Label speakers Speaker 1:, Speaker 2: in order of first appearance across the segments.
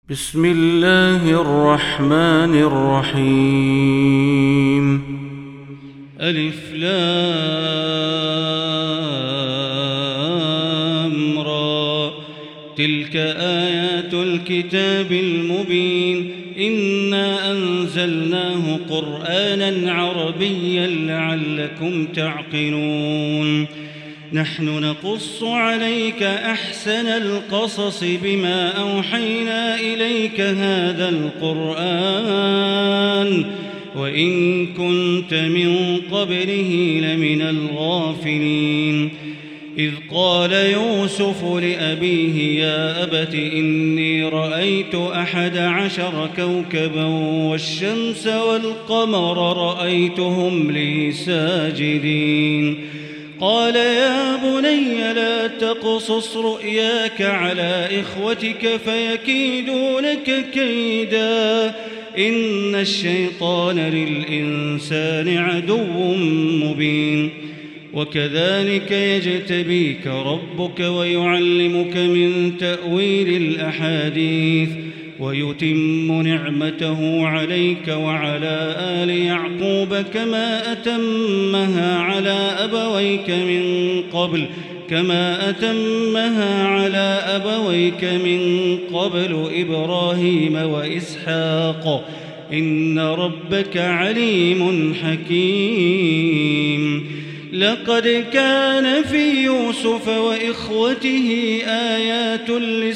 Speaker 1: بسم الله الرحمن الرحيم. ألف لام را. تلك آيات الكتاب المبين. إنا أنزلناه قرآنا عربيا لعلكم تعقلون. نحن نقص عليك أحسن القصص بما أوحينا إليك هذا القرآن وإن كنت من قبله لمن الغافلين. إذ قال يوسف لأبيه يا أبت إني رأيت 11 كوكبا والشمس والقمر رأيتهم لي ساجدين. قال يا بني لا تقصص رؤياك على إخوتك فيكيدوا لك كيدا إن الشيطان للإنسان عدو مبين. وكذلك يجتبيك ربك ويعلمك من تأويل الأحاديث ويتم نعمته عليك وعلى آل يعقوب كما أتمها على أبويك من قبل إبراهيم وإسحاق إن ربك عليم حكيم. لقد كان في يوسف وإخوته آيات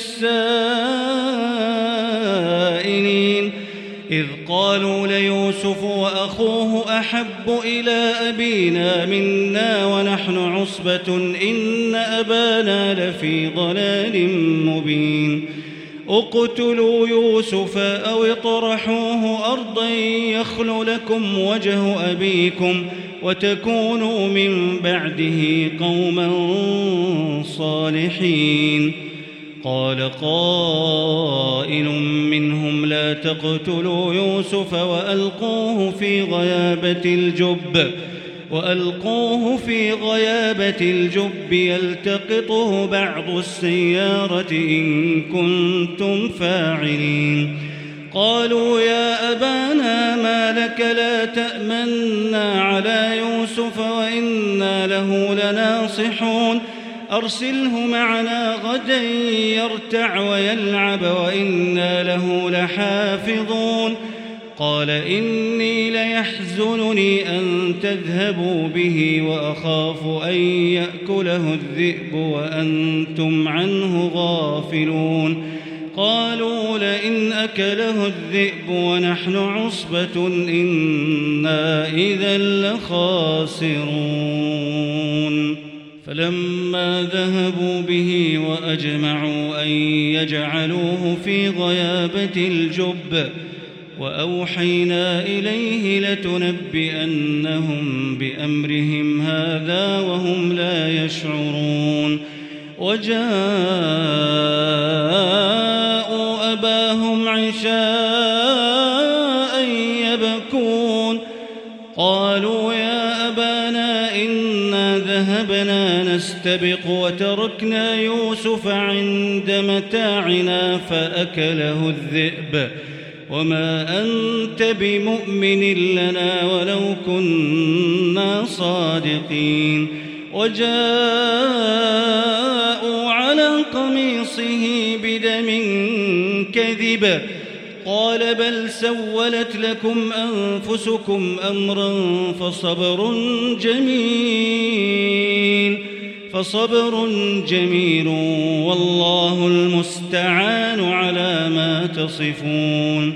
Speaker 1: للسائلين إذ قالوا ليوسف وأخوه أحب إلى أبينا منا ونحن عصبة إن أبانا لفي ضلال مبين. اقتلوا يوسف أو اطرحوه أرضا يخل لكم وجه أبيكم وتكونوا من بعده قوما صالحين. قال قائل منهم لا تقتلوا يوسف وألقوه في غيابة الجب يلتقطه بعض السيارة إن كنتم فاعلين. قالوا يا أبانا ما لك لا تأمنا على يوسف وإنا له لناصحون أرسله معنا غدا يرتع ويلعب وإنا له لحافظون. قال إني ليحزنني أن تذهبوا به وأخاف أن يأكله الذئب وأنتم عنه غافلون. قالوا لئن أكله الذئب ونحن عصبة إنا إذا لخاسرون. فلما ذهبوا به وأجمعوا أن يجعلوه في غيابة الجب وأوحينا إليه لتنبئنهم بأمرهم هذا وهم لا يشعرون. وجاءوا أباهم عشاء يبكون. قالوا يا أبانا إنا ذهبنا نستبق وتركنا يوسف عند متاعنا فأكله الذئب وما أنت بمؤمن لنا ولو كنا صادقين. وجاءوا على قميصه بدم كذب قال بل سولت لكم أنفسكم أمرا فصبر جميل والله المستعان على ما تصفون.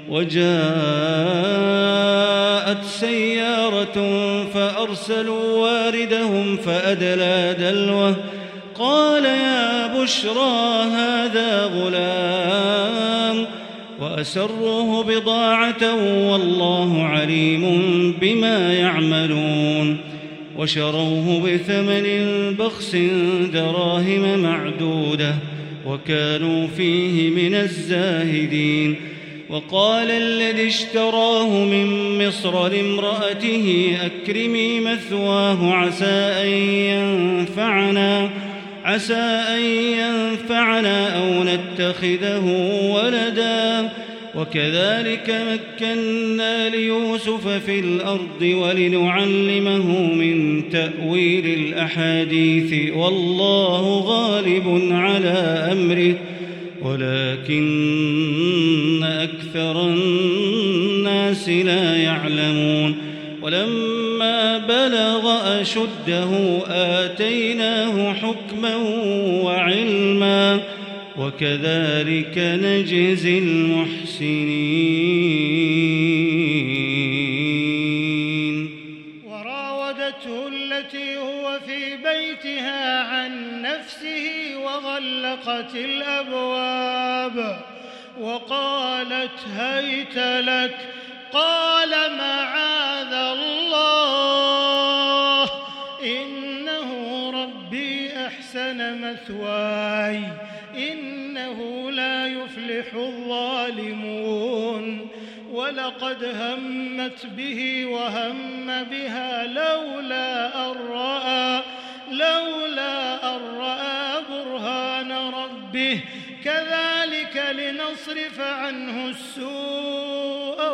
Speaker 1: وجاءت سيارة فأرسلوا واردهم فأدلى دلوه قال يا بشرى هذا غلام وأسروه بضاعة والله عليم بما يعملون. وشروه بثمن بخس دراهم معدودة وكانوا فيه من الزاهدين. وقال الذي اشتراه من مصر لامرأته أكرمي مثواه عسى أن ينفعنا أو نتخذه ولدا وكذلك مكنا ليوسف في الأرض ولنعلمه من تأويل الأحاديث والله غالب على أمره ولكن أكثر الناس لا يعلمون ولما بلغ أشده آتيناه حكما وعلما وكذلك نجزي المحسنين.
Speaker 2: وراودته التي هو في بيتها عن نفسه وغلقت الأبواب وقالت هيت لك قال معاذ الله إنه ربي أحسن مثواي إنه لا يفلح الظالمون ولقد همت به وهم بها لولا أن رأى برهان ربه كذلك لنصرف عنه السوء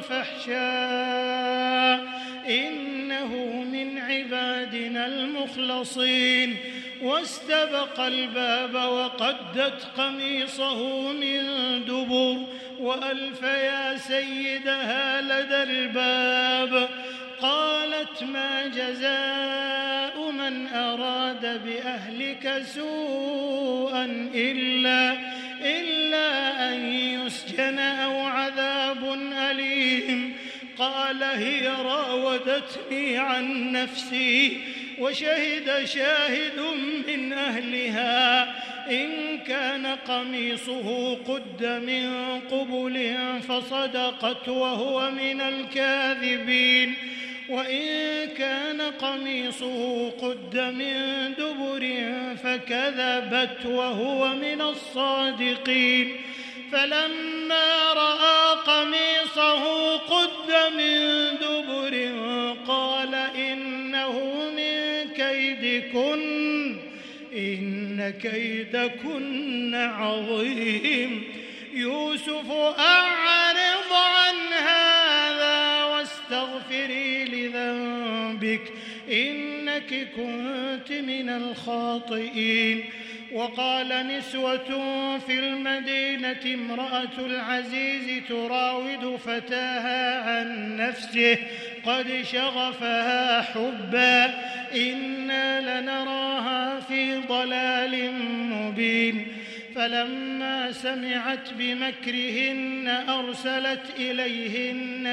Speaker 2: والفحشاء إنه من عبادنا المخلصين. واستبق الباب وقدت قميصه من دبر وألف يا سيدها لدى الباب قالت ما جزاء من أراد بأهلك سوءا إلا أن يسجن أو عذاب أليم قال هي راودتني عن نفسي وشهد شاهد من أهلها إن كان قميصه قد من قبل فصدقت وهو من الكاذبين وإن كان قميصه قد من دبر فكذبت وهو من الصادقين فلما رأى قميصه قد من دبر قال إنه من كيدكن إن كيدكن عظيم يوسف أعرض عن هذا واستغفري لذنبك إنك كنت من الخاطئين. وقال نسوة في المدينة امرأة العزيز تراود فتاها عن نفسه قد شغفها حبا إنا لنراها في ضلال مبين فلما سمعت بمكرهن أرسلت إليهن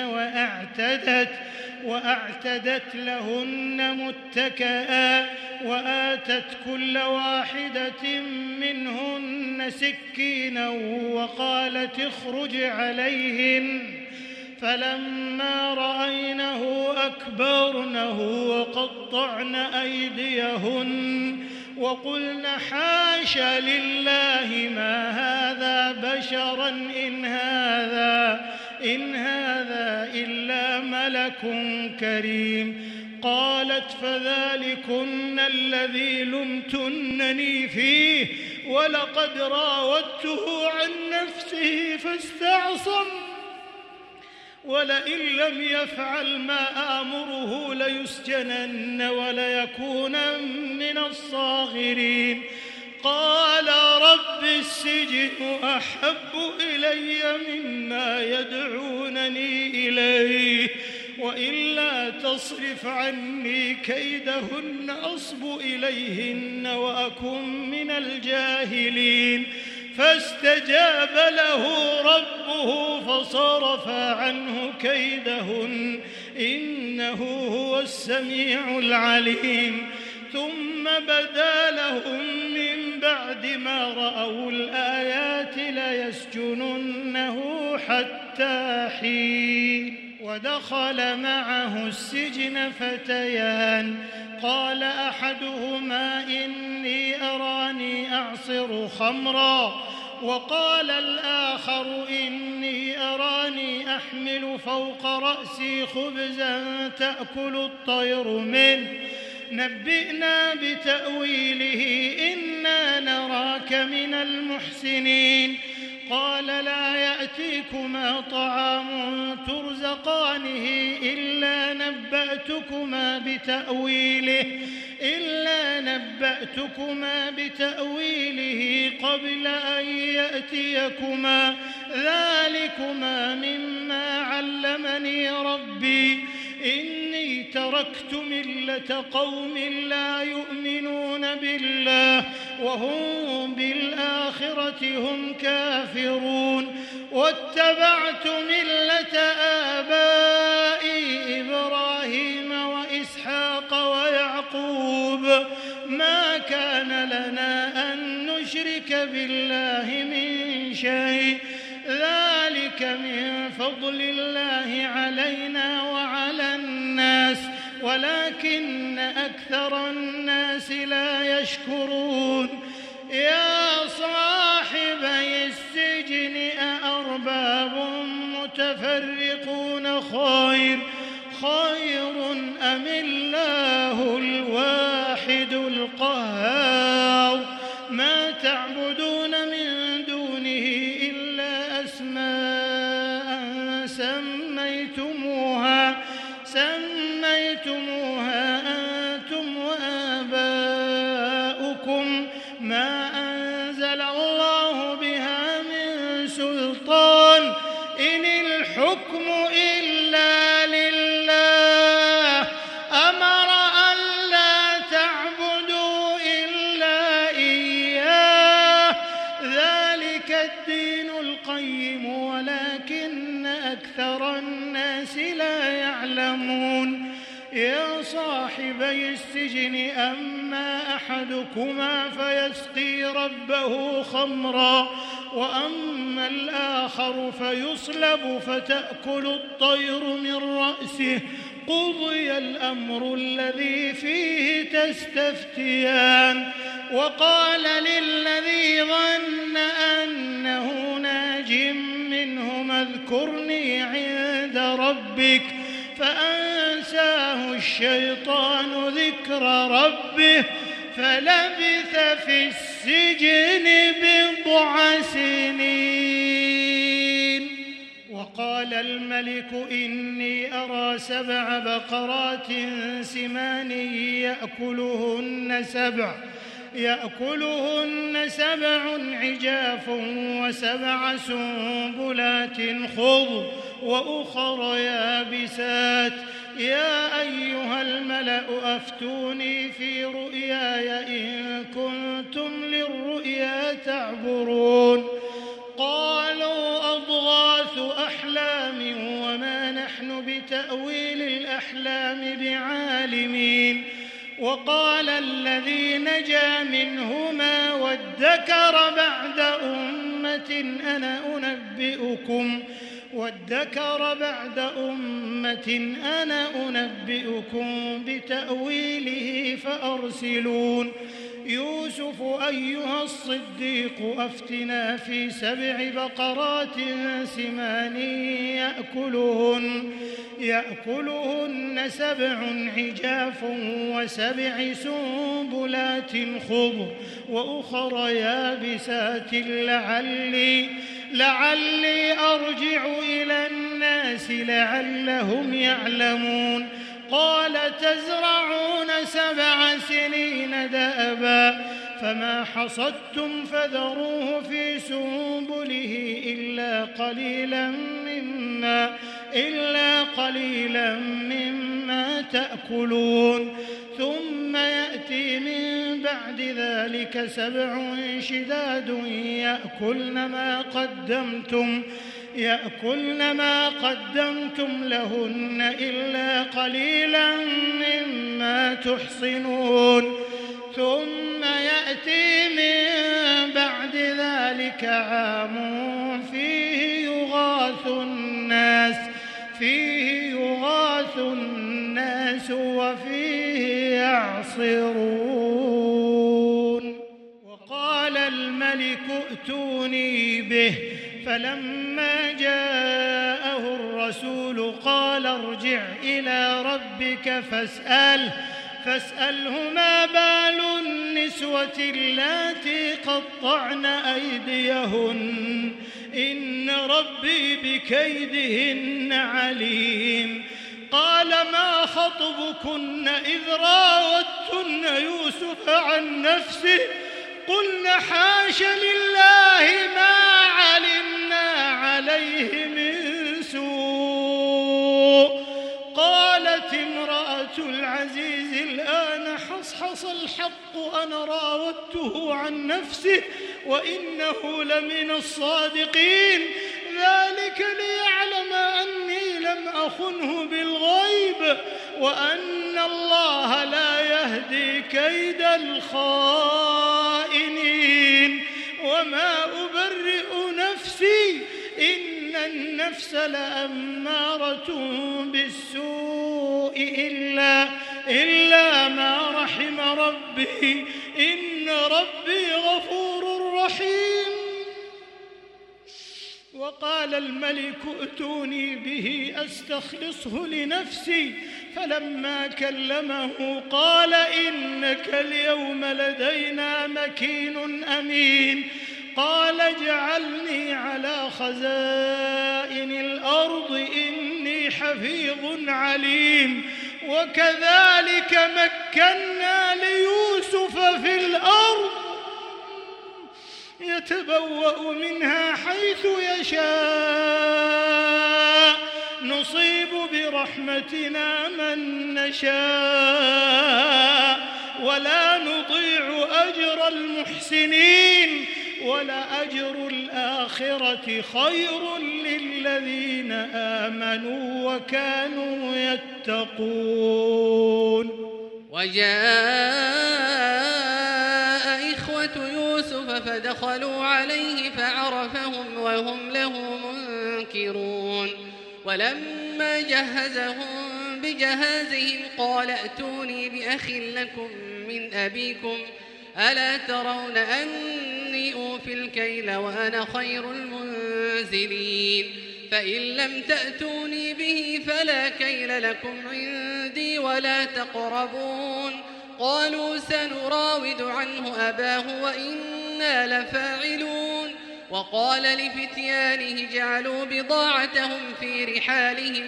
Speaker 2: وأعتدت لهن متكئا وآتت كل واحدة منهن سكينا وقالت اخرج عليهن فلما رأينه أكبرنه وقطعن أيديهن وقلن حاش لله ما هذا بشرا إن هذا إلا ملك كريم. قالت فذلكن الذي لمتنني فيه ولقد راودته عن نفسه فاستعصم ولئن لم يفعل ما آمره ليسجنن وليكون من الصاغرين. قال رب السجن أحب إلي مما يدعونني إليه وإلا تصرف عني كيدهن أصب إليهن وأكن من الجاهلين. فاستجاب له ربه فصرف عنه كيدهن إنه هو السميع العليم. ثم بدا لهم من بعد ما رأوا الآيات ليسجننه حتى حين. ودخل معه السجن فتيان قال أحدهما إني أراني أعصر خمرا وقال الآخر إني أراني أحمل فوق رأسي خبزا تأكل الطير منه نبئنا بتأويله إنا نراك من المحسنين قال لا يأتيكما طعام ترزقانه إلا نبأتكما بتأويله قبل أن يأتيكما ذلكما مما علمني ربي إني تركت ملة قوم لا يؤمنون بالله وهم بالآخرة هم كافرون واتبعت ملة آبائي إبراهيم وإسحاق ويعقوب ما كان لنا أن نشرك بالله من شيء ذلك من فضل الله علينا وعلى الناس ولكن أكثر الناس لا يشكرون يا صاحبي السجن أأرباب متفرقون خير أم الله الواحد القهار ما تعبدون من دونه إلا أسماء سميتموها أنتم وآباؤكم ما أنزل الله بها من سلطان إن الحكم إلا لله أمر أن لا تعبدوا إلا إياه ذلك الدين القيم ولكن أكثر الناس لا يعلمون يا صاحبي السجن أما أحدكما فيسقي ربه خمرا وأما الآخر فيصلب فتأكل الطير من رأسه قضي الأمر الذي فيه تستفتيان وقال للذي ظن أنه ناج منهما اذكرني عند ربك فأنساه الشيطان ذكر ربه فلبث في السجن بضع سنين وقال الملك إني أرى 7 بقرات سمان يأكلهن 7 عجاف و7 سنبلات خضر وأخر يابسات يا أيها الملأ أفتوني في رؤياي إن كنتم للرؤيا تعبرون قالوا أضغاث أحلام وما نحن بتأويل الأحلام بعالمين وقال الذي نجا منهما وادكر بعد أمة أنا أنبئكم بتأويله فأرسلون يوسف أيها الصديق أفتنا في 7 بقرات سمان يأكلهن 7 عجاف و7 سنبلات خضر وأخر يابسات لعلي أرجع إلى الناس لعلهم يعلمون قال تزرعون 7 سنين دأبا فما حصدتم فذروه في سنبله إلا قليلا مما تأكلون ثم يأتي من بعد ذلك 7 شداد يأكلن ما قدمتم لهن إلا قليلا مما تحصنون ثم يأتي من بعد ذلك عام فيه يغاث الناس وفيه يعصرون وقال الملك ائتوني به فلما جاءه الرسول قال ارجع إلى ربك فاسأله فاسأله ما بال النسوة اللاتي قطعن أيديهن إن ربي بكيدهن عليم. قال ما خطبكن إذ راوتن يوسف عن نفسه قلنا حاش لله ما علمنا عليه من سوء. قالت امرأة العزيز الآن حصحص الحق أنا راودته عن نفسه وإنه لمن الصادقين ذلك ليعلم أني لم أخنه بالغيب وأن الله لا يهدي كيد الخائنين وما أبرئ نفسي إن النفس لأمارة بالسوء إلا ما رحم ربي إن ربي غفور رحيم. وقال الملك ائتوني به أستخلصه لنفسي فلما كلمه قال إنك اليوم لدينا مكين أمين. قال اجعلني على خزائن الأرض إني حفيظ عليم. وكذلك مكنا ليوسف في الأرض يتبوأ منها حيث يشاء نصيب برحمتنا من نشاء ولا نضيع أجر المحسنين ولأجر الآخرة خير للذين آمنوا وكانوا يتقون.
Speaker 3: وجاء إخوة يوسف فدخلوا عليه فعرفهم وهم له منكرون. ولما جهزهم بجهازهم قال ائتوني بأخ لكم من أبيكم ألا ترون أني أوفي الكيل وأنا خير المنزلين فإن لم تأتوني به فلا كيل لكم عندي ولا تقربون. قالوا سنراود عنه أباه وإنا لفاعلون. وقال لفتيانه جعلوا بضاعتهم في رحالهم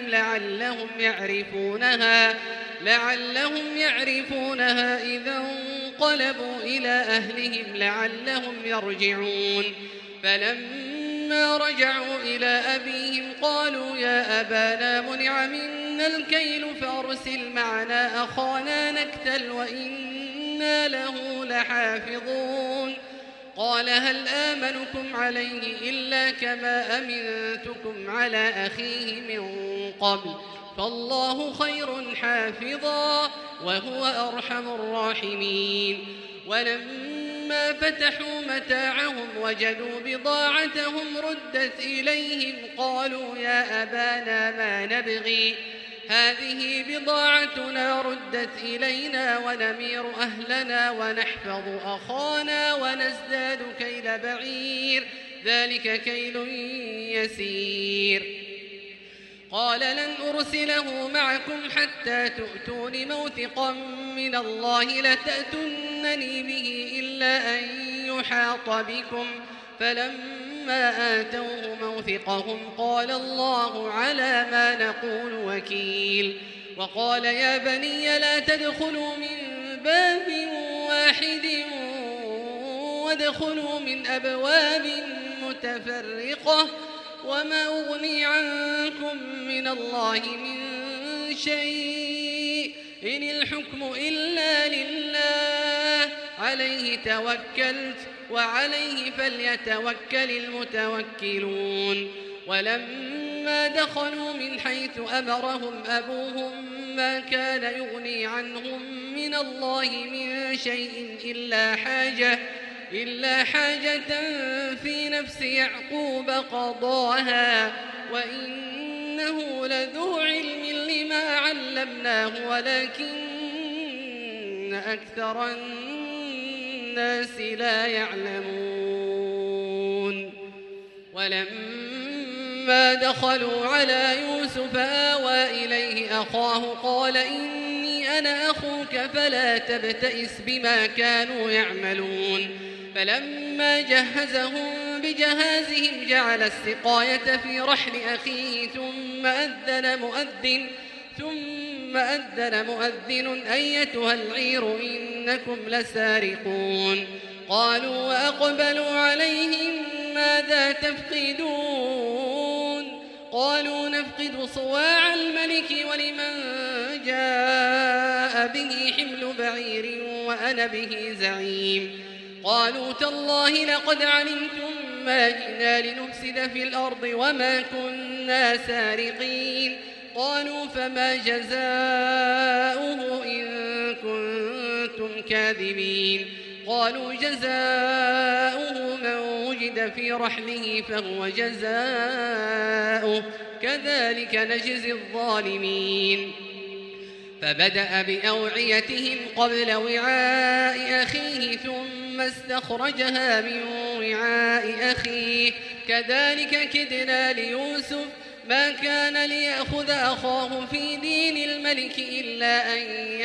Speaker 3: لعلهم يعرفونها إذا انقلبوا إلى أهلهم لعلهم يرجعون. فلما رجعوا إلى أبيهم قالوا يا أبانا منع منا الكيل فأرسل معنا أخانا نكتل وإنا له لحافظون. قال هل آمنكم عليه إلا كما أمنتكم على أخيه من قبل فالله خير حافظا وهو أرحم الراحمين. ولما فتحوا متاعهم وجدوا بضاعتهم ردت إليهم قالوا يا أبانا ما نبغي هذه بضاعتنا ردت إلينا ونمير أهلنا ونحفظ أخانا ونزداد كيل بعير ذلك كيل يسير. قال لن أرسله معكم حتى تؤتون موثقا من الله لتأتونني به إلا أن يحاط بكم. فلما آتوه موثقهم قال الله على ما نقول وكيل. وقال يا بني لا تدخلوا من باب واحد وادخلوا من أبواب متفرقة وما أغني عنكم من الله من شيء إن الحكم إلا لله عليه توكلت وعليه فليتوكل المتوكلون. ولما دخلوا من حيث أمرهم أبوهم ما كان يغني عنهم من الله من شيء إلا حاجة في نفس يعقوب قضاها وإنه لذو علم لما علمناه ولكن أكثر الناس لا يعلمون. ولما فلما دخلوا على يوسف آوى إليه أخاه قال إني أنا أخوك فلا تبتئس بما كانوا يعملون فلما جهزهم بجهازهم جعل السقاية في رحل أخيه ثم أذن مؤذن أيتها العير إنكم لسارقون قالوا وأقبلوا عليهم ماذا تفقدون قالوا نفقد صواع الملك ولمن جاء به حمل بعير وأنا به زعيم قالوا تالله لقد علمتم ما جئنا لنفسد في الأرض وما كنا سارقين قالوا فما جزاؤه إن كنتم كاذبين قالوا جزاؤه من وجد في رحله فهو جزاؤه كذلك نجزي الظالمين فبدأ بأوعيتهم قبل وعاء أخيه ثم استخرجها من وعاء أخيه كذلك كدنا ليوسف ما كان ليأخذ أخاه في دين الملك إلا أن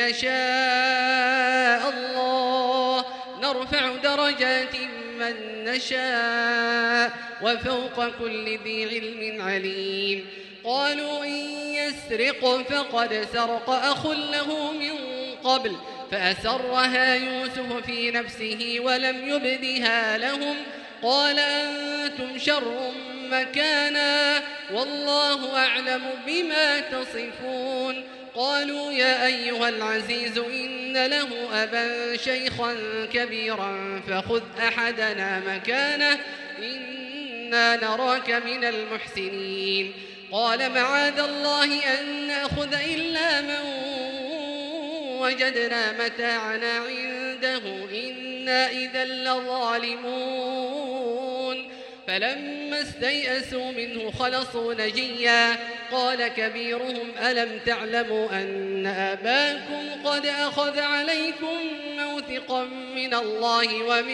Speaker 3: يشاء الله نرفع درجات من نشاء وفوق كل ذي علم عليم قالوا إن يسرق فقد سرق أخ له من قبل فأسرها يوسف في نفسه ولم يبدها لهم قال أنتم شر مكانا والله أعلم بما تصفون قالوا يا أيها العزيز إن له أبا شيخا كبيرا فخذ أحدنا مكانه إنا نراك من المحسنين قال معاذ الله أن نأخذ إلا من وجدنا متاعنا عنده إنا إذا لظالمون فلما استيئسوا منه خلصوا نجيا قال كبيرهم ألم تعلموا أن أباكم قد أخذ عليكم موثقا من الله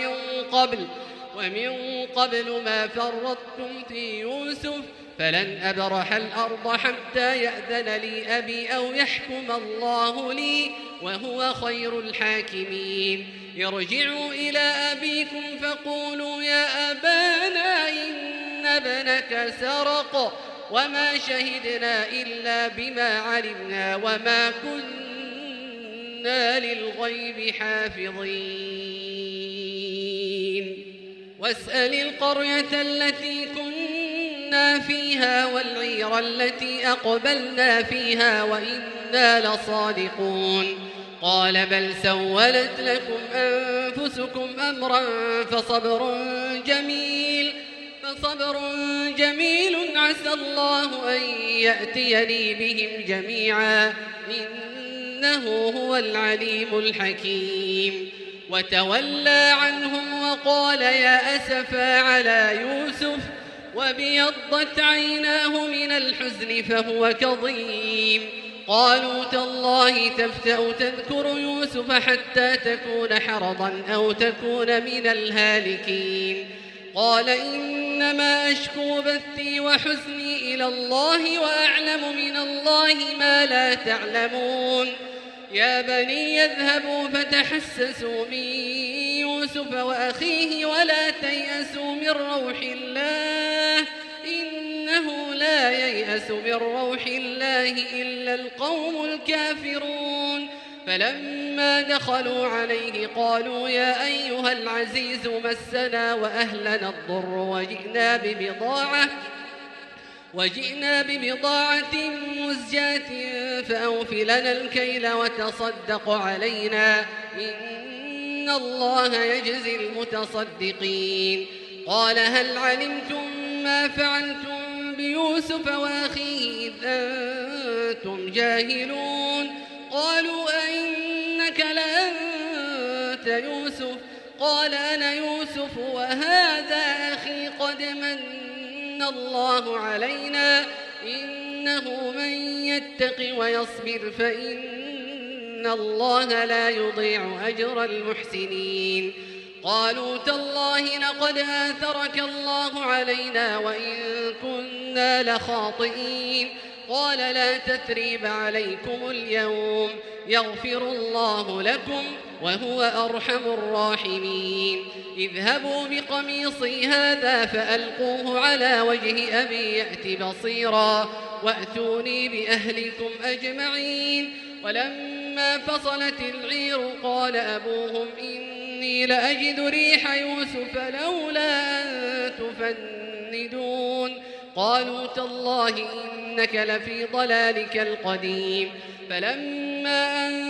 Speaker 3: ومن قبل ما فرطتم في يوسف فلن أبرح الأرض حتى يأذن لي أبي أو يحكم الله لي وهو خير الحاكمين ارجعوا إلى أبيكم فقولوا يا أبانا إن ابنك سرق وما شهدنا إلا بما علمنا وما كنا للغيب حافظين واسأل القرية التي كنا فيها والعير التي أقبلنا فيها وإنا لصادقون قال بل سولت لكم أنفسكم أمرا فصبر جميل عسى الله أن يأتيني بهم جميعا إنه هو العليم الحكيم وتولى عنهم وقال يا أسفا على يوسف وابيضت عيناه من الحزن فهو كظيم قالوا تالله تفتأ تذكر يوسف حتى تكون حرضا أو تكون من الهالكين قال إنما أشكو بثي وحزني إلى الله وأعلم من الله ما لا تعلمون يا بني يذهبوا فتحسسوا من يوسف وأخيه ولا تيأسوا من روح الله إنه لا ييأس من روح الله إلا القوم الكافرون فلما دخلوا عليه قالوا يا أيها العزيز مسنا وأهلنا الضر وجئنا ببضاعة مزجاة فأوف لنا الكيل وتصدق علينا إن الله يجزي المتصدقين قال هل علمتم ما فعلتم بيوسف وأخيه إذ أنتم جاهلون قالوا أئنك لأنت يوسف قال أنا يوسف وهذا أخي قد من الله علينا إنه من يتق ويصبر فإن الله لا يضيع أجر المحسنين قالوا تالله لقد آثرك الله علينا وإن كنا إنا لخاطئين قال لا تثريب عليكم اليوم يغفر الله لكم وهو أرحم الراحمين اذهبوا بقميصي هذا فألقوه على وجه أبي يأت بصيرا وأتوني بأهلكم أجمعين ولما فصلت العير قال أبوهم إني لأجد ريح يوسف لولا أن تفندون قالوا تالله إنك لفي ضلالك القديم فلما أن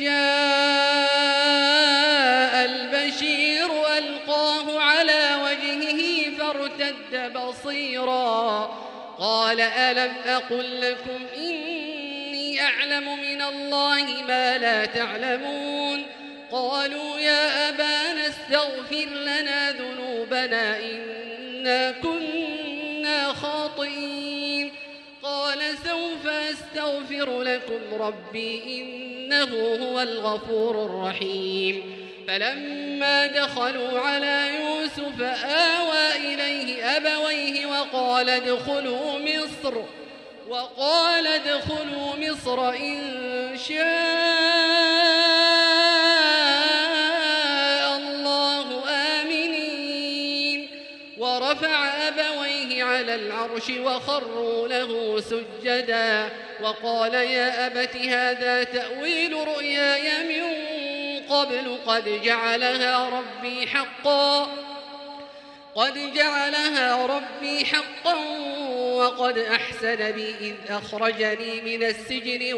Speaker 3: جاء البشير ألقاه على وجهه فارتد بصيرا قال ألم أقل لكم إني أعلم من الله ما لا تعلمون قالوا يا أبانا استغفر لنا ذنوبنا إنا كنا خاطئين قال سوف أستغفر لكم ربي إنه هو الغفور الرحيم فلما دخلوا على يوسف آوى إليه أبويه وقال ادخلوا مصر إن شاء الله آمنين ورفع أبويه على العرش وخروا له سجدا وقال يا أبت هذا تأويل رؤياي من قبل قد جعلها ربي حقا وقد أحسن بي إذ أخرجني من السجن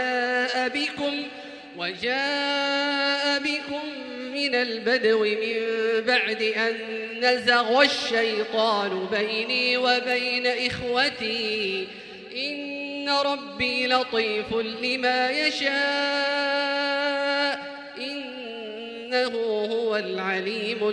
Speaker 3: وجاء بكم من البدو من بعد أن نزغ الشيطان بيني وبين إخوتي إن ربي لطيف لما يشاء إنه هو العليم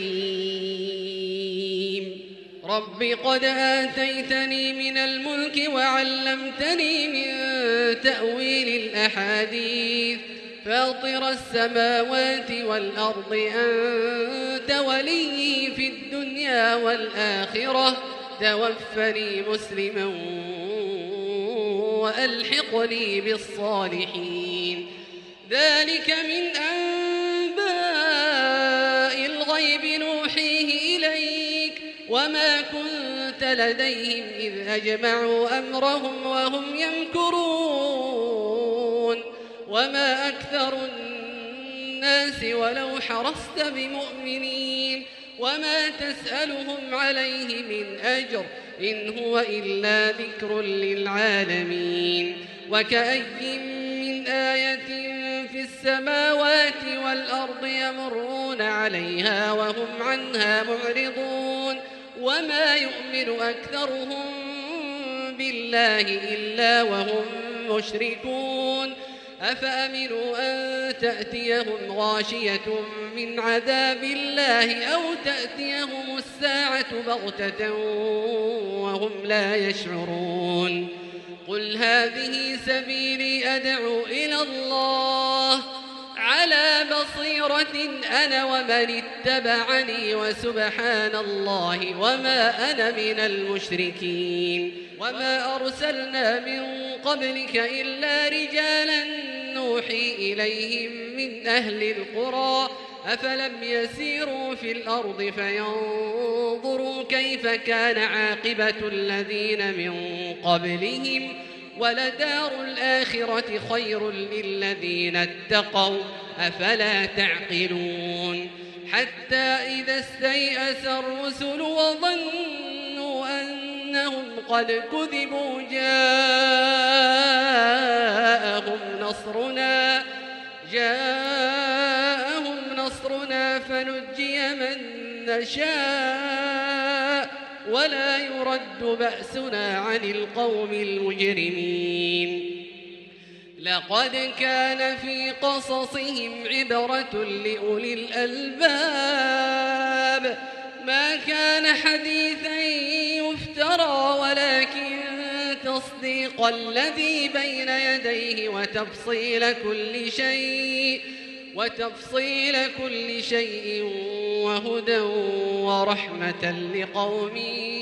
Speaker 3: الحكيم رب قد آتيتني من الملك وعلمتني من تأويل الأحاديث فاطر السماوات والأرض أنت ولي في الدنيا والآخرة توفني مسلما وألحقني بالصالحين ذلك من أنباء الغيب نوحيه إليك وما كنت لديهم إذ أجمعوا أمرهم وهم يمكرون وما أكثر الناس ولو حرصت بمؤمنين وما تسألهم عليه من أجر إن هو إلا ذكر للعالمين وكأي من آية في السماوات والأرض يمرون عليها وهم عنها معرضون وما يؤمن أكثرهم بالله إلا وهم مشركون أفأمنوا أن تأتيهم غاشية من عذاب الله أو تأتيهم الساعة بغتة وهم لا يشعرون قل هذه سبيلي أدعو إلى الله على بصيرة أنا ومن اتبعني وسبحان الله وما أنا من المشركين وما أرسلنا من قبلك إلا رجالا نوحي إليهم من أهل القرى أفلم يسيروا في الأرض فينظروا كيف كان عاقبة الذين من قبلهم ولدار الآخرة خير للذين اتقوا أفلا تعقلون حتى إذا استيأس الرسل وظنوا أنهم قد كذبوا جاءهم نصرنا فنجي من نشاء ولا يرد بأسنا عن القوم المجرمين لقد كان في قصصهم عبرة لأولي الألباب ما كان حديثا يفترى ولكن تصديق الذي بين يديه وتفصيل كل شيء وهدى ورحمة لقوم